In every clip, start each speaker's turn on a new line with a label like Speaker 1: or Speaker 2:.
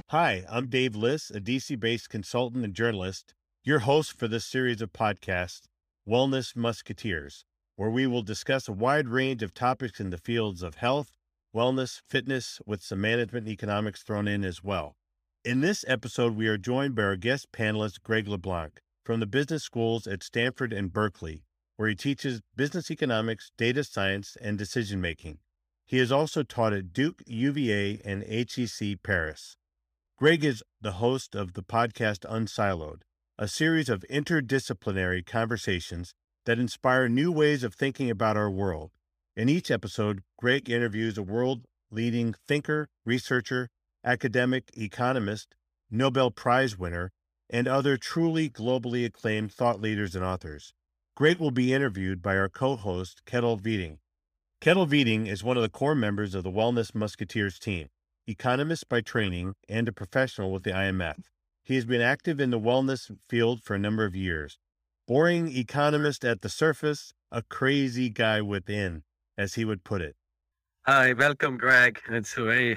Speaker 1: Hi, I'm Dave Liss, a DC-based consultant and journalist, your host for this series of podcasts, Wellness Musketeers, where we will discuss a wide range of topics in the fields of health, wellness, fitness, with some management and economics thrown in as well. In this episode, we are joined by our guest panelist, Greg LeBlanc, from the business schools at Stanford and Berkeley, where he teaches business economics, data science, and decision making. He has also taught at Duke, UVA, and HEC Paris. Greg is the host of the podcast Unsiloed, a series of interdisciplinary conversations that inspire new ways of thinking about our world. In each episode, Greg interviews a world-leading thinker, researcher, academic, economist, Nobel Prize winner, and other truly globally acclaimed thought leaders and authors. Greg will be interviewed by our co-host, Kettle Viting. Kettle Viting is one of the core members of the Wellness Musketeers team, economist by training and a professional with the IMF. He has been active in the wellness field for a number of years. Boring economist at the surface, a crazy guy within, as he would put it.
Speaker 2: Hi, welcome, Greg. It's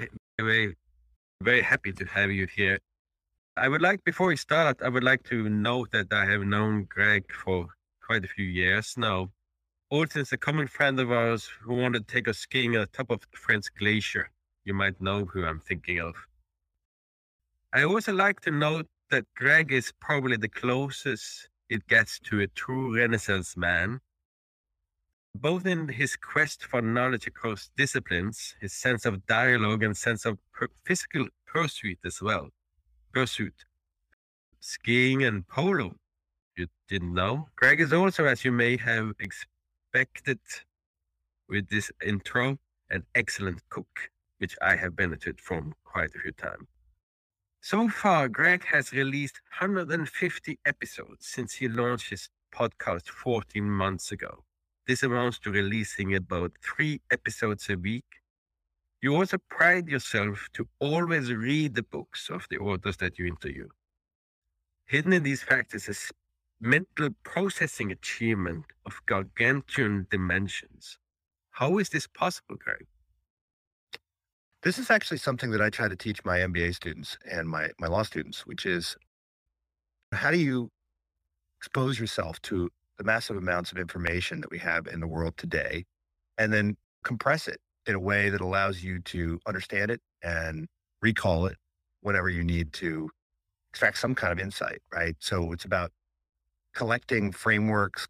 Speaker 2: very happy to have you here. Before we start, I would like to note that I have known Greg for quite a few years now. Also, it's a common friend of ours who wanted to take us skiing at the top of the French glacier. You might know who I'm thinking of. I also like to note that Greg is probably the closest it gets to a true Renaissance man, both in his quest for knowledge across disciplines, his sense of dialogue and sense of physical pursuit as well. Pursuit. Skiing and polo. You didn't know? Greg is also, as you may have expected with this intro, an excellent cook, which I have benefited from quite a few times. So far, Greg has released 150 episodes since he launched his podcast 14 months ago. This amounts to releasing about 3 episodes a week. You also pride yourself to always read the books of the authors that you interview. Hidden in these facts is a mental processing achievement of gargantuan dimensions. How is this possible, Greg?
Speaker 3: This is actually something that I try to teach my MBA students and my law students, which is how do you expose yourself to the massive amounts of information that we have in the world today, and then compress it in a way that allows you to understand it and recall it whenever you need to extract some kind of insight, right? So it's about collecting frameworks,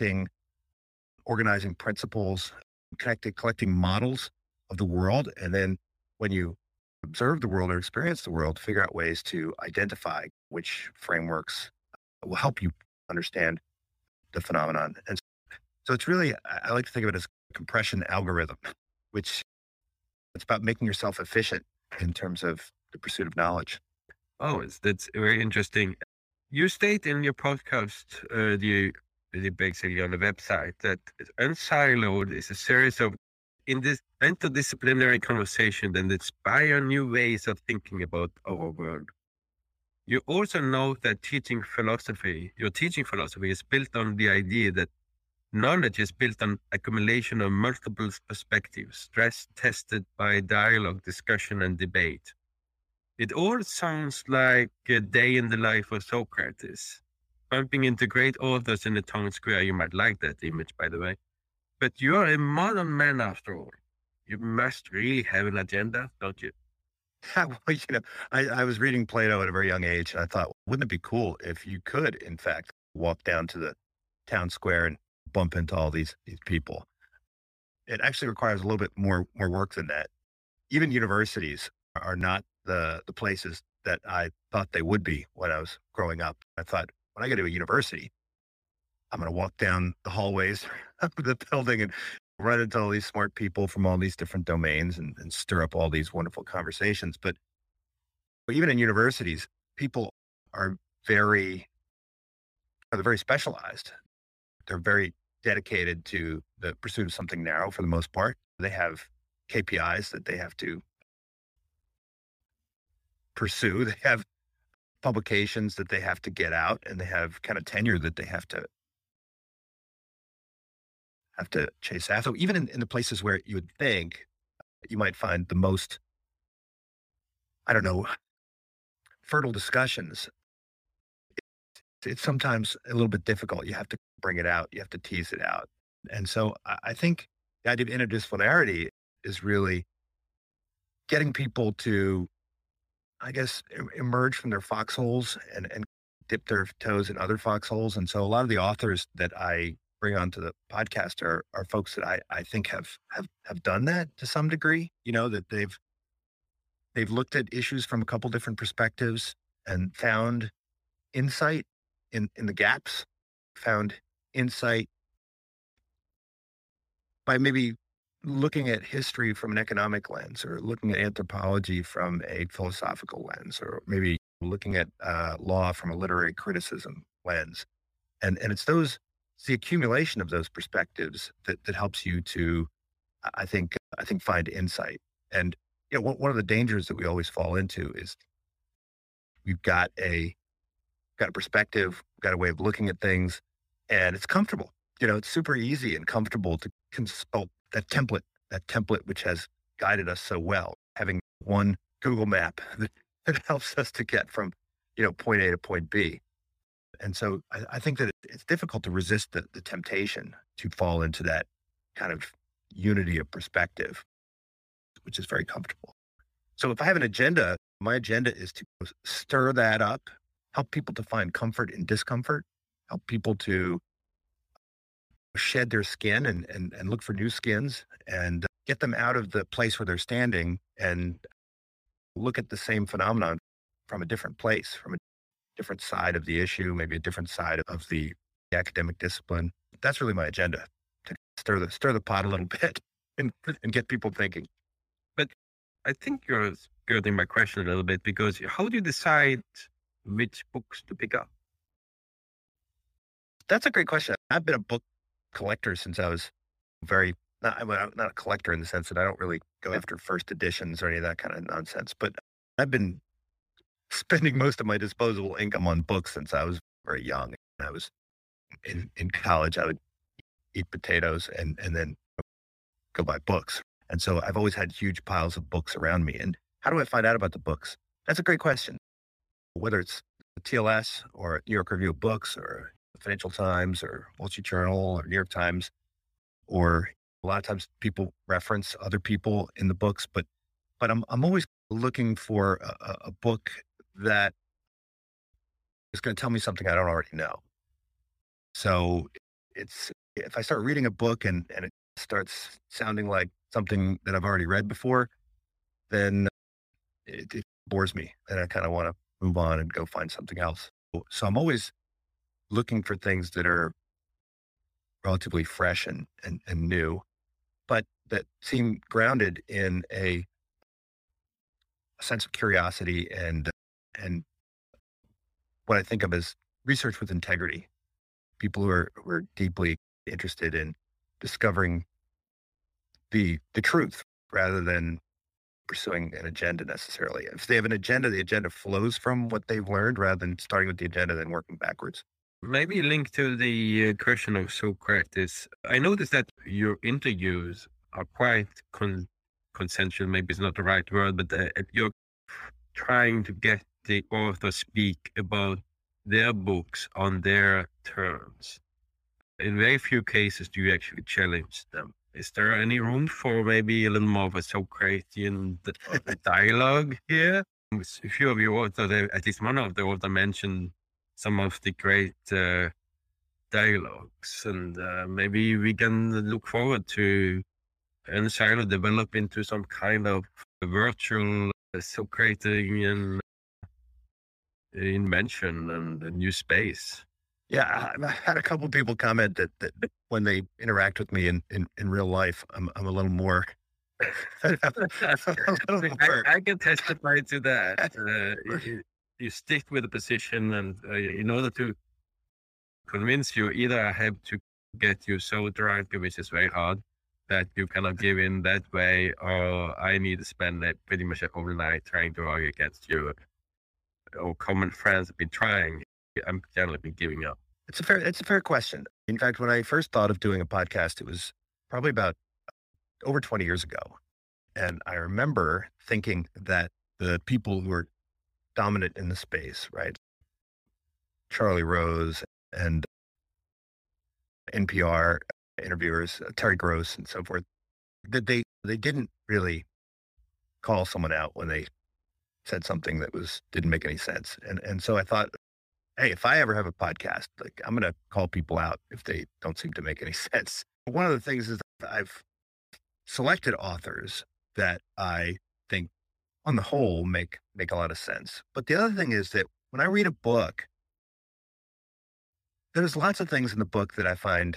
Speaker 3: organizing principles, collecting models of the world. And then when you observe the world or experience the world, figure out ways to identify which frameworks will help you understand the phenomenon. And so it's really, I like to think of it as a compression algorithm, which it's about making yourself efficient in terms of the pursuit of knowledge.
Speaker 2: That's very interesting. You state in your podcast, basically on the website, that Unsiloed is a series of in this interdisciplinary conversation that inspire new ways of thinking about our world. You also note that your teaching philosophy is built on the idea that knowledge is built on accumulation of multiple perspectives, stress tested by dialogue, discussion, and debate. It all sounds like a day in the life of Socrates, bumping into great authors in the town square. You might like that image, by the way. But you are a modern man after all. You must really have an agenda, don't you?
Speaker 3: Well, I was reading Plato at a very young age, and I thought, wouldn't it be cool if you could, in fact, walk down to the town square and bump into all these people? It actually requires a little bit more work than that. Even universities are not the places that I thought they would be when I was growing up. I thought, when I go to a university, I'm going to walk down the hallways of the building and run into all these smart people from all these different domains and stir up all these wonderful conversations. But even in universities, people are they're very specialized. They're very dedicated to the pursuit of something narrow for the most part. They have KPIs that they have to pursue. They have publications that they have to get out, and they have kind of tenure that they have to chase after. So even in the places where you would think you might find the most, I don't know, fertile discussions, it's sometimes a little bit difficult. You have to bring it out. You have to tease it out. And so I think the idea of interdisciplinarity is really getting people to, I guess, emerge from their foxholes and dip their toes in other foxholes. And so a lot of the authors that I bring onto the podcast are folks that I think have done that to some degree, that they've looked at issues from a couple different perspectives and found insight in the gaps, found insight by maybe looking at history from an economic lens, or looking at anthropology from a philosophical lens, or maybe looking at law from a literary criticism lens. And it's the accumulation of those perspectives that helps you to, I think find insight. And one of the dangers that we always fall into is we've got a perspective, we've got a way of looking at things, and it's comfortable. It's super easy and comfortable to consult that template which has guided us so well, having one Google map that helps us to get from, point A to point B. And so I think that it's difficult to resist the temptation to fall into that kind of unity of perspective, which is very comfortable. So if I have an agenda, my agenda is to stir that up, help people to find comfort in discomfort, help people to shed their skin and look for new skins, and get them out of the place where they're standing and look at the same phenomenon from a different place, from a different side of the issue, maybe a different side of the academic discipline. That's really my agenda, to stir the pot a little bit and get people thinking.
Speaker 2: But I think you're skirting my question a little bit, because how do you decide which books to pick up?
Speaker 3: That's a great question. I've been a book collector since I was I'm not a collector in the sense that I don't really go after first editions or any of that kind of nonsense, but I've been spending most of my disposable income on books since I was very young. I was in college. I would eat potatoes and then go buy books. And so I've always had huge piles of books around me. And how do I find out about the books? That's a great question. Whether it's the TLS or New York Review of Books or the Financial Times or Wall Street Journal or New York Times, or a lot of times people reference other people in the books, but I'm always looking for a book that is going to tell me something I don't already know. So if I start reading a book and it starts sounding like something that I've already read before, then it bores me, and I kind of want to move on and go find something else. So I'm always looking for things that are relatively fresh and new, but that seem grounded in a sense of curiosity and what I think of as research with integrity. People who are deeply interested in discovering the truth rather than pursuing an agenda necessarily. If they have an agenda, the agenda flows from what they've learned rather than starting with the agenda then working backwards.
Speaker 2: Maybe link to the question of Socrates. I noticed that your interviews are quite consensual. Maybe it's not the right word, but you're trying to get the author speak about their books on their terms. In very few cases do you actually challenge them. Is there any room for maybe a little more of a Socratian dialogue here? A few of your authors, at least one of the authors, mentioned some of the great dialogues, and maybe we can look forward to Ensilo develop into some kind of virtual Socratian invention and a new space.
Speaker 3: Yeah, I had a couple of people comment that when they interact with me in real life, I'm a little more.
Speaker 2: I can testify to that. You stick with the position, and in order to convince you, either I have to get you so drunk, which is very hard, that you cannot give in that way, or I need to spend pretty much a whole night trying to argue against you. Or common friends have been trying. I'm generally been giving up.
Speaker 3: It's a fair question. In fact, when I first thought of doing a podcast, it was probably about over 20 years ago. And I remember thinking that the people who were dominant in the space, right? Charlie Rose and NPR interviewers, Terry Gross and so forth, that they didn't really call someone out when they said something that didn't make any sense. And so I thought, hey, if I ever have a podcast, like I'm going to call people out if they don't seem to make any sense. One of the things is that I've selected authors that I think on the whole make a lot of sense. But the other thing is that when I read a book, there's lots of things in the book that I find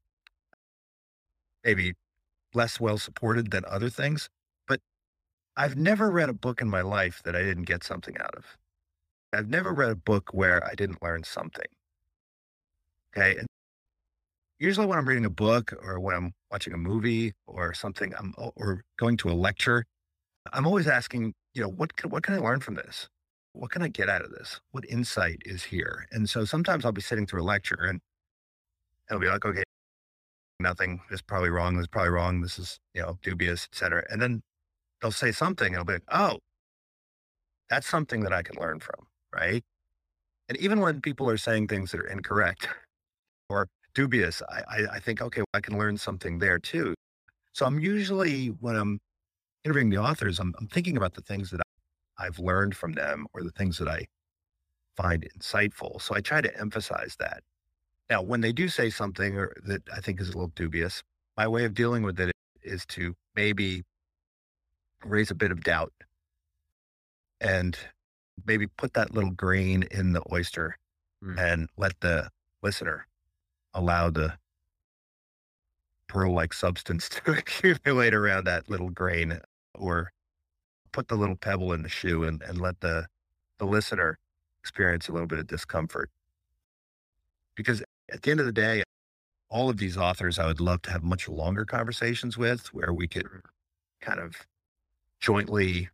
Speaker 3: maybe less well supported than other things. But I've never read a book in my life that I didn't get something out of. I've never read a book where I didn't learn something. Okay. And usually when I'm reading a book or when I'm watching a movie or something, or going to a lecture, I'm always asking, what can I learn from this? What can I get out of this? What insight is here? And so sometimes I'll be sitting through a lecture and it'll be like, okay, nothing. This is probably wrong. This is probably wrong. This is, dubious, et cetera. And then they'll say something and I'll be like, oh, that's something that I can learn from. Right. And even when people are saying things that are incorrect or dubious, I think, okay, well, I can learn something there too. So I'm usually, when I'm interviewing the authors, I'm thinking about the things that I've learned from them or the things that I find insightful. So I try to emphasize that. Now, when they do say something or that I think is a little dubious, my way of dealing with it is to maybe raise a bit of doubt and maybe put that little grain in the oyster and let the listener allow the pearl-like substance to accumulate around that little grain, or put the little pebble in the shoe and let the listener experience a little bit of discomfort. Because at the end of the day, all of these authors I would love to have much longer conversations with, where we could kind of jointly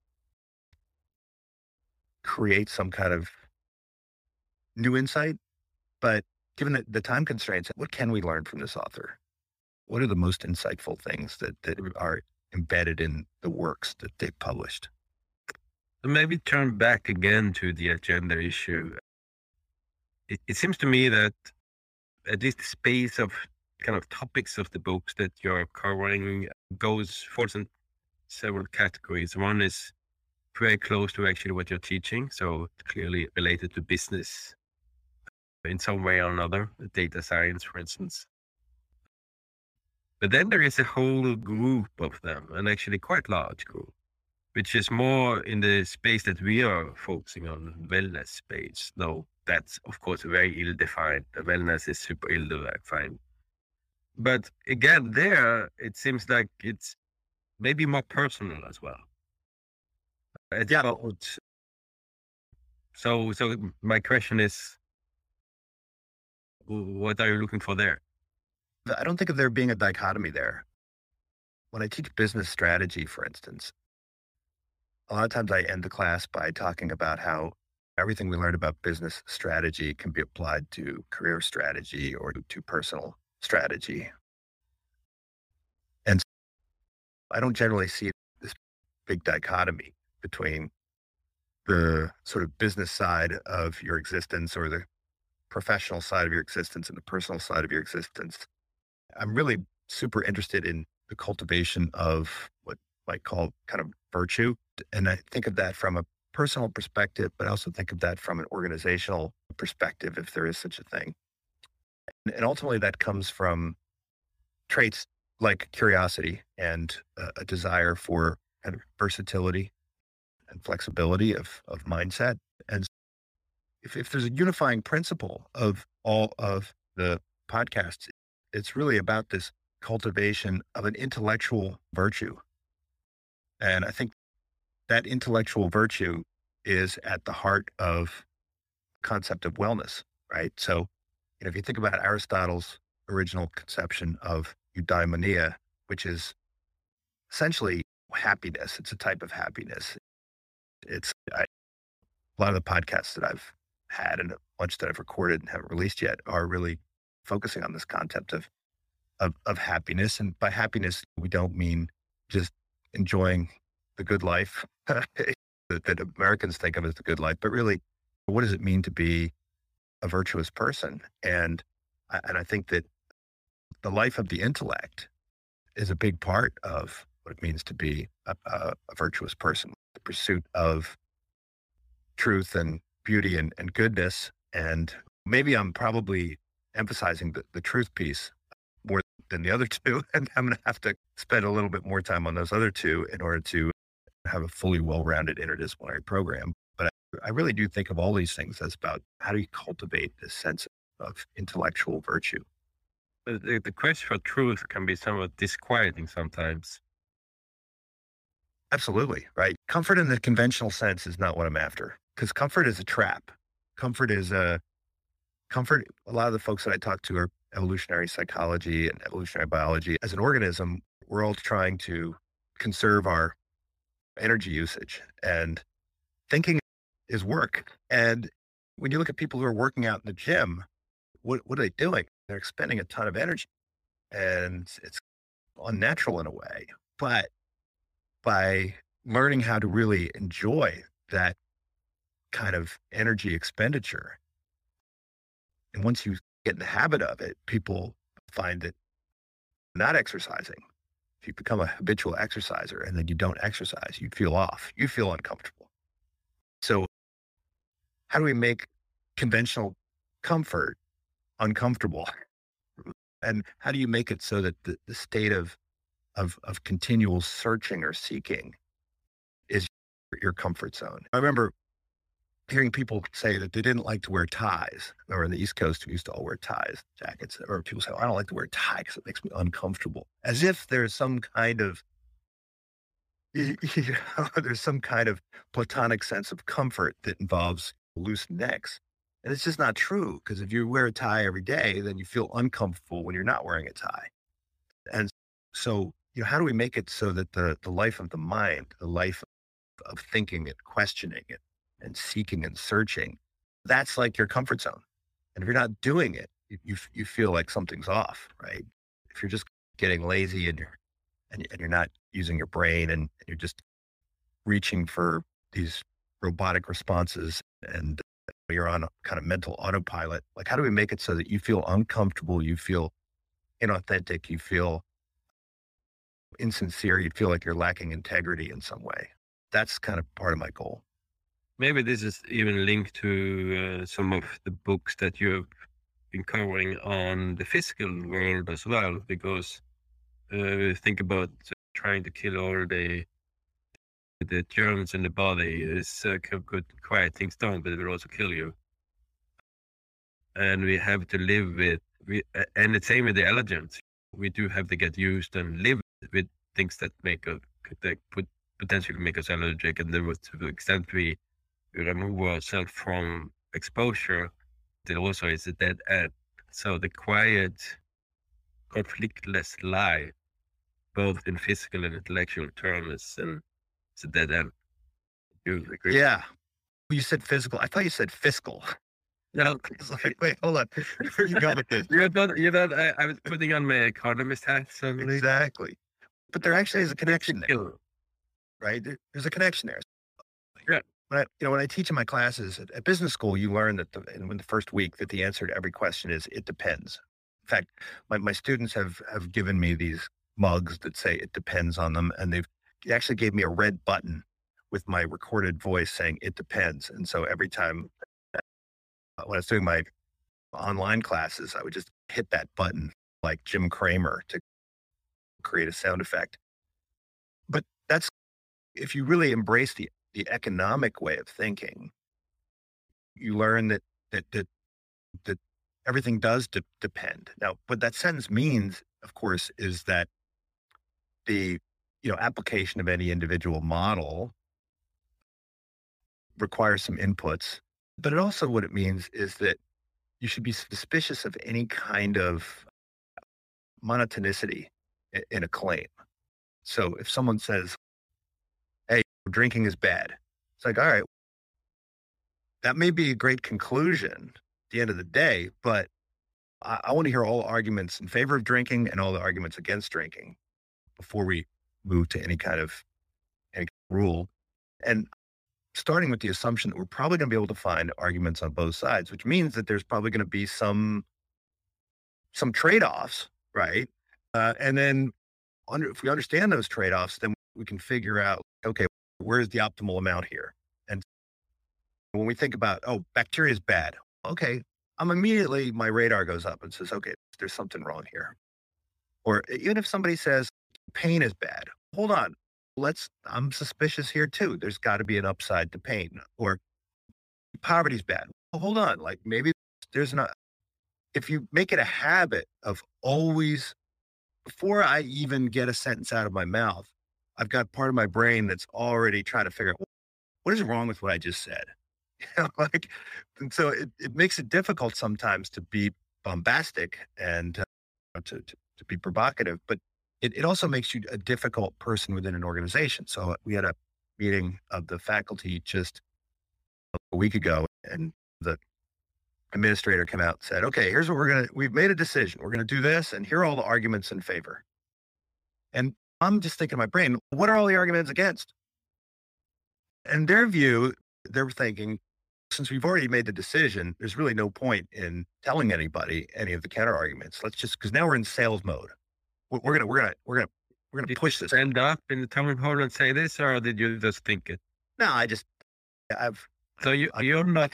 Speaker 3: create some kind of new insight. But given the time constraints, what can we learn from this author? What are the most insightful things that are embedded in the works that they've published?
Speaker 2: So maybe turn back again to the agenda issue. It seems to me that at least the space of kind of topics of the books that you're covering falls in several categories. One is very close to actually what you're teaching, so clearly related to business in some way or another, data science, for instance. But then there is a whole group of them, and actually quite large group, which is more in the space that we are focusing on, wellness space. Though that's, of course, very ill-defined. The wellness is super ill-defined. But again, there, it seems like it's maybe more personal as well.
Speaker 3: Yeah.
Speaker 2: So my question is, what are you looking for there?
Speaker 3: I don't think of there being a dichotomy there. When I teach business strategy, for instance, a lot of times I end the class by talking about how everything we learned about business strategy can be applied to career strategy or to personal strategy. And I don't generally see this big dichotomy between the sort of business side of your existence or the professional side of your existence and the personal side of your existence. I'm really super interested in the cultivation of what I might call kind of virtue. And I think of that from a personal perspective, but I also think of that from an organizational perspective, if there is such a thing. And ultimately that comes from traits like curiosity and a desire for kind of versatility and flexibility of mindset. And if there's a unifying principle of all of the podcasts, it's really about this cultivation of an intellectual virtue. And I think that intellectual virtue is at the heart of the concept of wellness, right? So, if you think about Aristotle's original conception of eudaimonia, which is essentially happiness, it's a type of happiness. A lot of the podcasts that I've had and a bunch that I've recorded and haven't released yet are really focusing on this concept of happiness. And by happiness, we don't mean just enjoying the good life. that Americans think of as the good life, but really, what does it mean to be a virtuous person? And I think that the life of the intellect is a big part of what it means to be a virtuous person. The pursuit of truth and beauty and goodness. And maybe I'm probably emphasizing the truth piece more than the other two. And I'm going to have to spend a little bit more time on those other two in order to have a fully well-rounded interdisciplinary program. But I really do think of all these things as about how do you cultivate this sense of intellectual virtue.
Speaker 2: But the quest for truth can be somewhat disquieting sometimes.
Speaker 3: Absolutely, right? Comfort in the conventional sense is not what I'm after, because comfort is a trap. Comfort is comfort. A lot of the folks that I talk to are evolutionary psychology and evolutionary biology. As an organism, we're all trying to conserve our energy usage, and thinking is work. And when you look at people who are working out in the gym, what are they doing? They're expending a ton of energy, and it's unnatural in a way. But by learning how to really enjoy that kind of energy expenditure, and once you get in the habit of it, people find that not exercising, if you become a habitual exerciser and then you don't exercise, you feel off, you feel uncomfortable. So how do we make conventional comfort uncomfortable? And how do you make it so that the state of continual searching or seeking is your comfort zone? I remember hearing people say that they didn't like to wear ties, or in the East Coast, we used to all wear ties, jackets, or people say, oh, I don't like to wear a tie because it makes me uncomfortable. As if there's some kind of, there's some kind of platonic sense of comfort that involves loose necks. And it's just not true, because if you wear a tie every day, then you feel uncomfortable when you're not wearing a tie. And so, how do we make it so that the life of the mind, the life of thinking and questioning it and seeking and searching, that's like your comfort zone. And if you're not doing it, you feel like something's off, right? If you're just getting lazy and you're not using your brain and you're just reaching for these robotic responses and you're on a kind of mental autopilot, like how do we make it so that you feel uncomfortable, you feel inauthentic, you feel insincere, you feel like you're lacking integrity in some way? That's kind of part of my goal.
Speaker 2: Maybe this is even linked to some of the books that you've been covering on the physical world as well, because think about trying to kill all the germs in the body is could quiet things down, but it will also kill you. And we have to live with, and the same with the allergens. We do have to get used and live with things that could potentially make us allergic, and then to the extent we remove ourselves from exposure, there also is a dead end. So the quiet, conflictless life, both in physical and intellectual terms, and it's a dead end. You agree?
Speaker 3: Yeah. You said physical. I thought you said fiscal.
Speaker 2: No,
Speaker 3: It's like, wait, hold on. Where you go with this?
Speaker 2: I was putting on my economist hat. So
Speaker 3: Exactly. But there actually is a connection there,
Speaker 2: Skill.
Speaker 3: right? There's a connection there.
Speaker 2: Yeah.
Speaker 3: When I teach in my classes at business school, you learn that in the first week that the answer to every question is it depends. In fact, my students have given me these mugs that say it depends on them, and they actually gave me a red button with my recorded voice saying it depends. And so every time when I was doing my online classes, I would just hit that button like Jim Cramer to create a sound effect. But that's, if you really embrace the economic way of thinking, you learn that everything does depend. Now, what that sentence means, of course, is that the application of any individual model requires some inputs. But what it means is that you should be suspicious of any kind of monotonicity in a claim. So if someone says, hey, drinking is bad, it's like, all right, that may be a great conclusion at the end of the day, but I want to hear all the arguments in favor of drinking and all the arguments against drinking before we move to any kind of rule. And starting with the assumption that we're probably going to be able to find arguments on both sides, which means that there's probably going to be some trade-offs, right? And then if we understand those trade-offs, then we can figure out, okay, where's the optimal amount here? And when we think about, oh, bacteria is bad. Okay, immediately my radar goes up and says, okay, there's something wrong here. Or even if somebody says pain is bad, hold on, I'm suspicious here too. There's got to be an upside to pain. Or poverty is bad. Well, hold on, like maybe there's not. If you make it a habit of always, before I even get a sentence out of my mouth, I've got part of my brain that's already trying to figure out what is wrong with what I just said. And so it makes it difficult sometimes to be bombastic and to be provocative, but it also makes you a difficult person within an organization. So we had a meeting of the faculty just a week ago, and the administrator came out and said, okay, here's what we've made a decision. We're going to do this, and here are all the arguments in favor. And I'm just thinking in my brain, what are all the arguments against? And their view, they're thinking, since we've already made the decision, there's really no point in telling anybody any of the counter arguments. Let's just, because now we're in sales mode. We're gonna push this.
Speaker 2: Stand up in the town hall and say this, or did you just think it?
Speaker 3: No,
Speaker 2: So you're not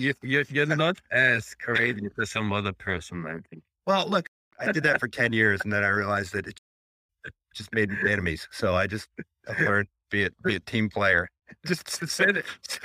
Speaker 2: as courageous as some other person, I think.
Speaker 3: Well, look, I did that for 10 years, and then I realized that it just made me enemies. So I've learned be a team player. Just say it.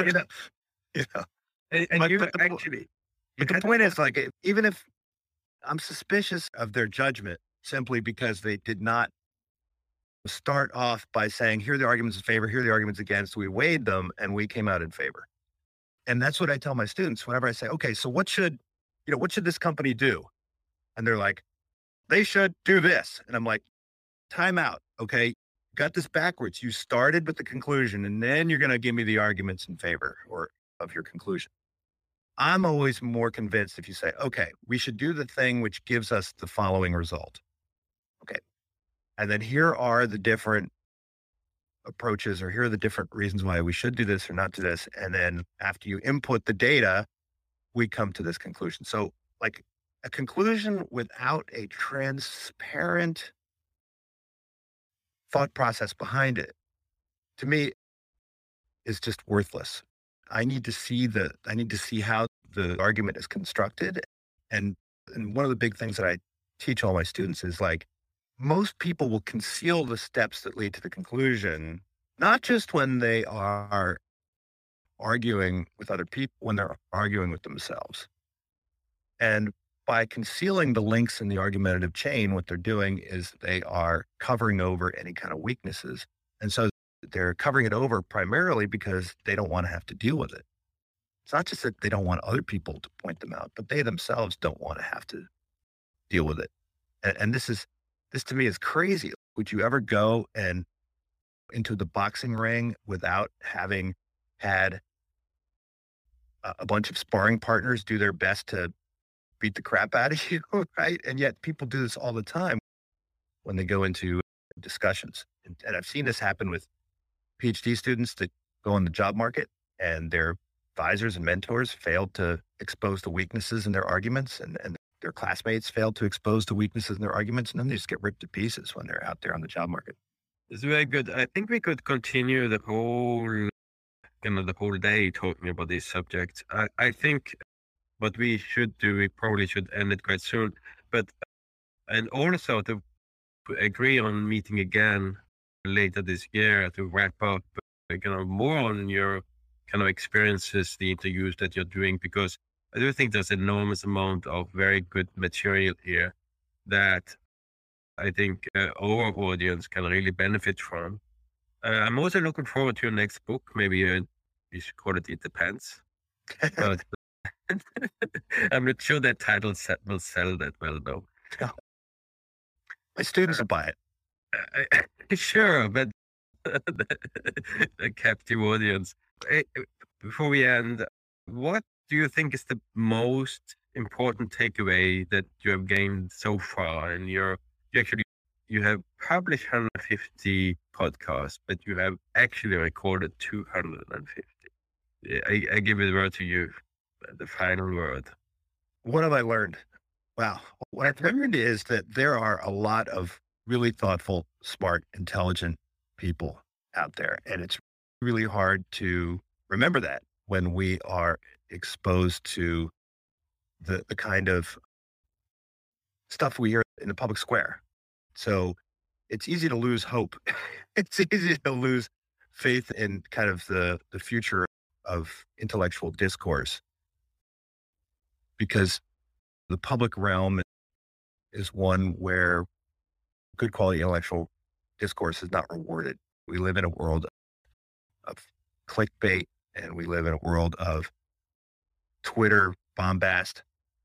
Speaker 2: And you
Speaker 3: but
Speaker 2: actually.
Speaker 3: But the point is, like, even if I'm suspicious of their judgment simply because they did not start off by saying, here are the arguments in favor, here are the arguments against, we weighed them, and we came out in favor. And that's what I tell my students whenever I say, okay, so what should this company do? And they're like, they should do this. And I'm like, time out. Okay. Got this backwards. You started with the conclusion, and then you're going to give me the arguments in favor or of your conclusion. I'm always more convinced if you say, okay, we should do the thing which gives us the following result. Okay. And then here are the different approaches, or here are the different reasons why we should do this or not do this. And then after you input the data, we come to this conclusion. So like a conclusion without a transparent thought process behind it, to me, is just worthless. I need to see how the argument is constructed. And one of the big things that I teach all my students is, like, most people will conceal the steps that lead to the conclusion, not just when they are arguing with other people, when they're arguing with themselves. And by concealing the links in the argumentative chain, what they're doing is they are covering over any kind of weaknesses. And so they're covering it over primarily because they don't want to have to deal with it. It's not just that they don't want other people to point them out, but they themselves don't want to have to deal with it. And this to me is crazy. Would you ever go into the boxing ring without having had a bunch of sparring partners do their best to beat the crap out of you, right? And yet people do this all the time when they go into discussions. And I've seen this happen with PhD students that go on the job market, and their advisors and mentors failed to expose the weaknesses in their arguments, and their classmates failed to expose the weaknesses in their arguments, and then they just get ripped to pieces when they're out there on the job market.
Speaker 2: It's very good. I think we could continue the whole day talking about these subjects. I think what we should do, we probably should end it quite soon, and also to agree on meeting again later this year to wrap up more on your kind of experiences, the interviews that you're doing, because I do think there's an enormous amount of very good material here that I think our audience can really benefit from. I'm also looking forward to your next book. Maybe you should call it Depends. But I'm not sure that title will sell that well, though.
Speaker 3: My students will buy
Speaker 2: it. Sure, but a captive audience. Before we end, what do you think is the most important takeaway that you have gained so far? And you have published 150 podcasts, but you have actually recorded 250. I give the word to you, the final word.
Speaker 3: What have I learned? Wow. What I've learned is that there are a lot of really thoughtful, smart, intelligent people out there. And it's really hard to remember that when we are exposed to the kind of stuff we hear in the public square. So it's easy to lose hope. It's easy to lose faith in kind of the future of intellectual discourse because the public realm is one where good quality intellectual discourse is not rewarded. We live in a world of clickbait and we live in a world of Twitter bombast.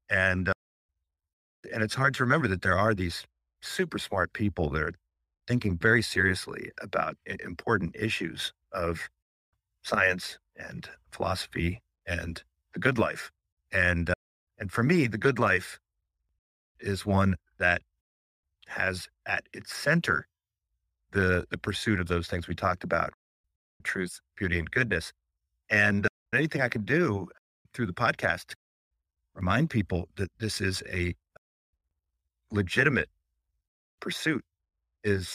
Speaker 3: And it's hard to remember that there are these super smart people that are thinking very seriously about important issues of science and philosophy and the good life. And for me, the good life is one that has at its center the pursuit of those things we talked about, truth, beauty, and goodness. And anything I can do through the podcast, remind people that this is a legitimate pursuit is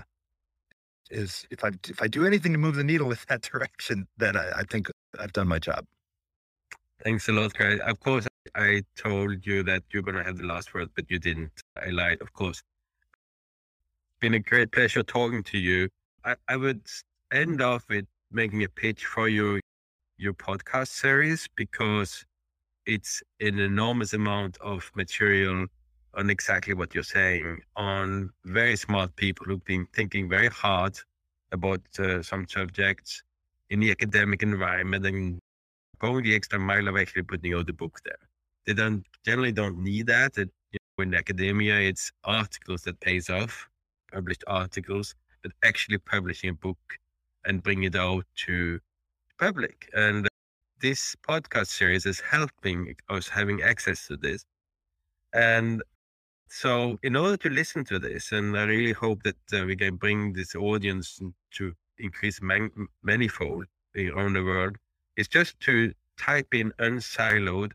Speaker 3: if I do anything to move the needle in that direction, then I think I've done my job.
Speaker 2: Thanks a lot, Greg. Of course, I told you that you're going to have the last word, but you didn't. I lied, of course. Been a great pleasure talking to you. I would end off with making a pitch for your podcast series because it's an enormous amount of material on exactly what you're saying, on very smart people who've been thinking very hard about some subjects in the academic environment and going the extra mile of actually putting out the book there. They generally don't need that. In academia, it's articles that pays off, published articles, but actually publishing a book and bring it out to the public. And this podcast series is helping us having access to this. And so in order to listen to this, and I really hope that we can bring this audience to increase manifold around the world, is just to type in Unsiloed,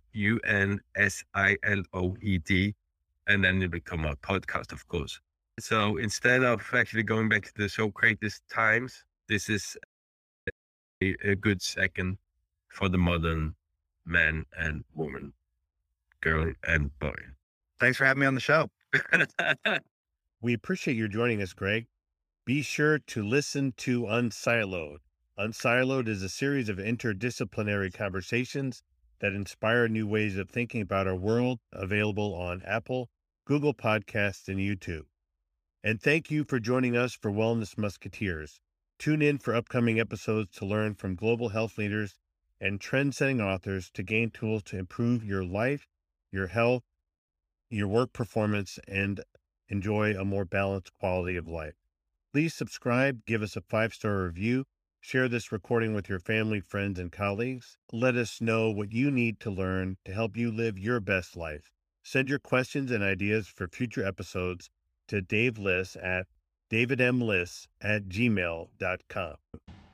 Speaker 2: UNSILOED, and then it will become a podcast, of course. So instead of actually going back to the Socrates times, this is a good second for the modern man and woman, girl and boy.
Speaker 3: Thanks for having me on the show.
Speaker 1: We appreciate you joining us, Greg. Be sure to listen to Unsiloed. Unsiloed is a series of interdisciplinary conversations that inspire new ways of thinking about our world, available on Apple, Google Podcasts, and YouTube. And thank you for joining us for Wellness Musketeers. Tune in for upcoming episodes to learn from global health leaders and trend-setting authors to gain tools to improve your life, your health, your work performance, and enjoy a more balanced quality of life. Please subscribe, give us a 5-star review, share this recording with your family, friends, and colleagues. Let us know what you need to learn to help you live your best life. Send your questions and ideas for future episodes to Dave Liss at davidmliss@gmail.com.